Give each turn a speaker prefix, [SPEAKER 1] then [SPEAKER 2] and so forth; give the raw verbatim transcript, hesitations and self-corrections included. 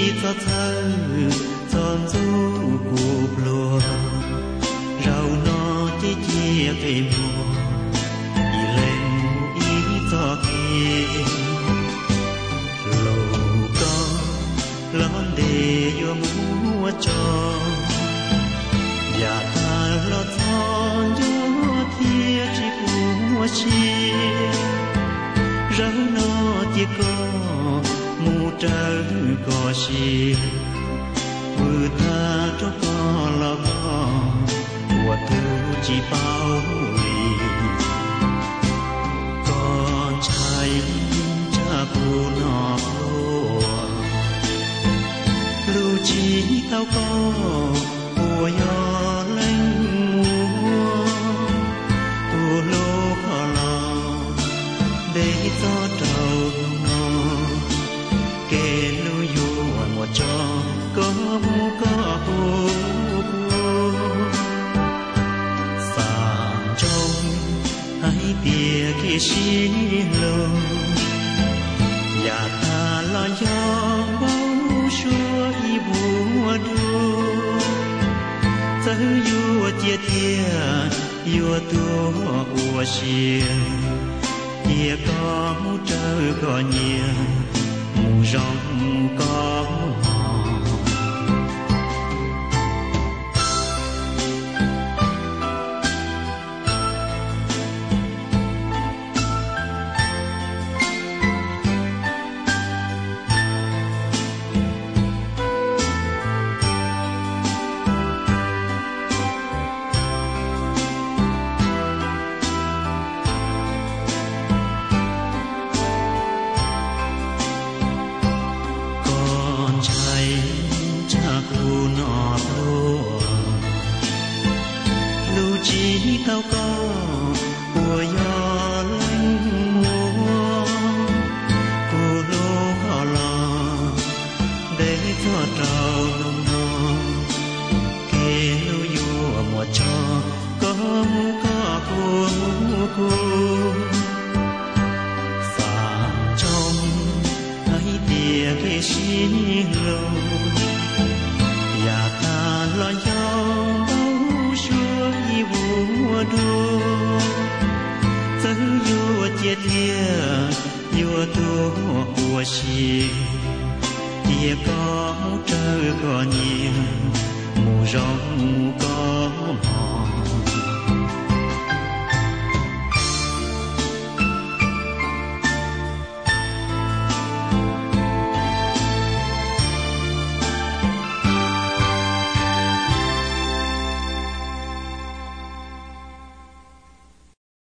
[SPEAKER 1] cho thơ giòn du cuộc lùa rau nó chỉ chia về mùa đi lên ý cho kia lù con lón để vô mua cho và ta lo thon vô thia chỉ mua chia rau nó chỉ có mu trơ có chia vừa ta cho có lo có của thu chỉ bao lì con trai cha cô nó lưu chỉ tao có của gió lạnh mùa tu lô khó lo để cho trâu nó kê lưu du một cho có mu có cô sàng trong hãy bìa kia xí lô và ta lo gió bao xua y bùa đua giờ vua chia tia vua tua ua xiên tia có mu trơ có nhiều mu rong có tao có của gió lạnh mùa cô lô họ lo để cho trâu nó kê lưu vua một cho có mu có cô mu cô sàng trong hãy tia cái xin lô và ta lo gió mùa đua giờ vua chia tia vua tua ua xiên tia có mu trơ có nhiều mu rong có mò